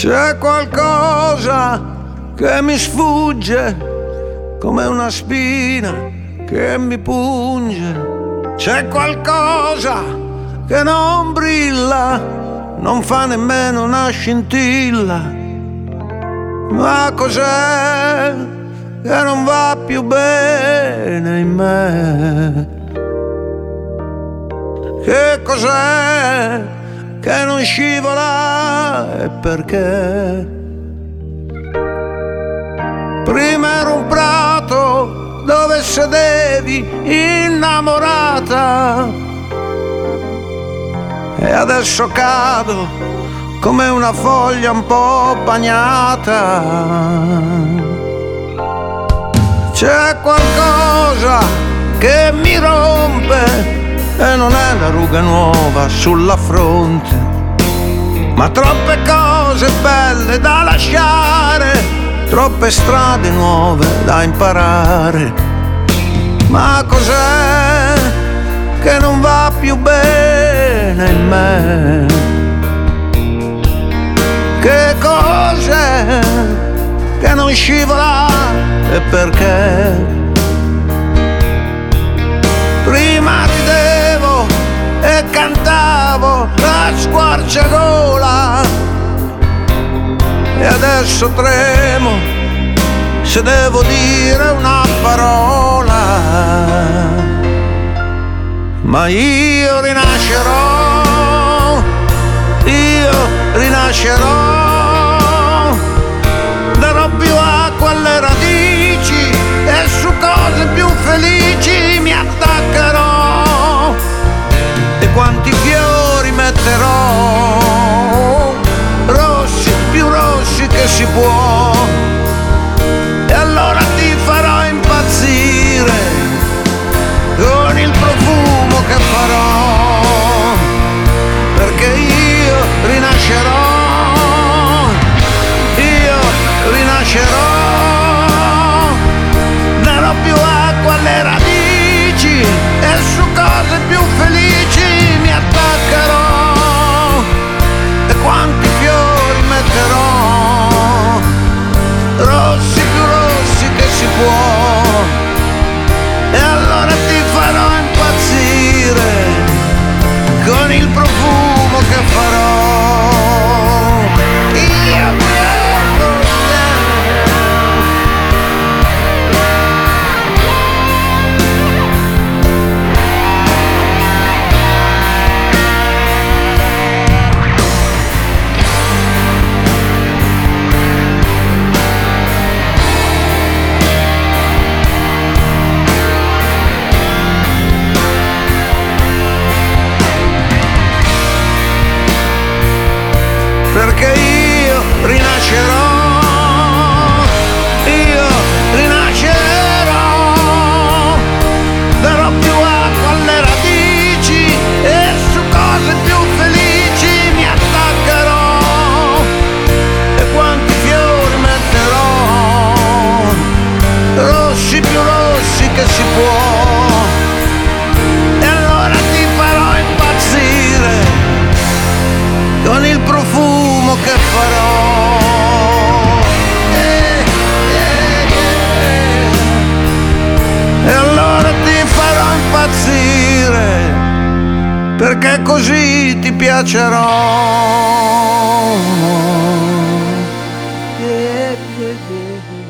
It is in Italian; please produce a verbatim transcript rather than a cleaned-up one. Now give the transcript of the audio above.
C'è qualcosa che mi sfugge come una spina che mi punge. C'è qualcosa che non brilla, non fa nemmeno una scintilla. Ma cos'è che non va più bene in me? Che cos'è che non scivola e perché? Prima era un prato dove sedevi innamorata e adesso cado come una foglia un po' bagnata. C'è qualcosa che mi rompe e non è la ruga nuova sulla fronte, ma troppe cose belle da lasciare, troppe strade nuove da imparare. Ma cos'è che non va più bene in me? Che cos'è che non scivola e perché? Prima ridevo e cantavo a squarciagola e adesso tremo se devo dire una parola. Ma io rinascerò, io rinascerò, darò più acqua alle radici e su cose più felici mi attaccherò. E quanti fiori metterò, rossi, più rossi che si può, e allora ti farò impazzire con il profumo che farò, perché io rinascerò, io rinascerò, darò più acqua alle radici e su cose più felici mi attaccherò. E quanti fiori metterò, rossi più rossi che si può, e allora ti farò impazzire con il profumo che farò. Io perché io rinascerò, io rinascerò, darò più acqua alle radici e su cose più felici mi attaccherò. E quanti fiori metterò, rossi più rossi che si può, e allora ti farò impazzire con il profumo che farò. Eh, eh, eh. E allora ti farò impazzire, perché così ti piacerò. Eh, eh, eh.